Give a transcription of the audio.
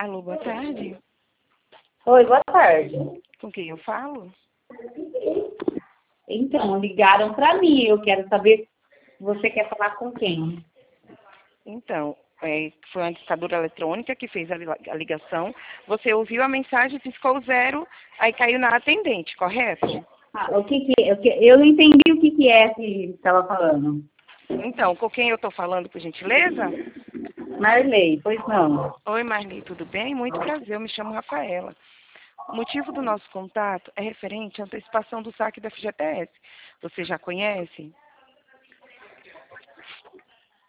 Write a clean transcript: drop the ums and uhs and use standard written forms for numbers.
Alô, boa tarde. Oi, boa tarde. Com quem eu falo? Então, ligaram para mim. Eu quero saber se você quer falar com quem. Então, foi uma ditadura eletrônica que fez a ligação. Você ouviu a mensagem, piscou o 0, aí caiu na atendente, correto? Eu não entendi o que é que estava falando. Então, com quem eu estou falando, por gentileza? Marley, pois não. Oi, Marli, tudo bem? Muito prazer, eu me chamo Rafaela. O motivo do nosso contato é referente à antecipação do saque da FGTS. Você já conhece?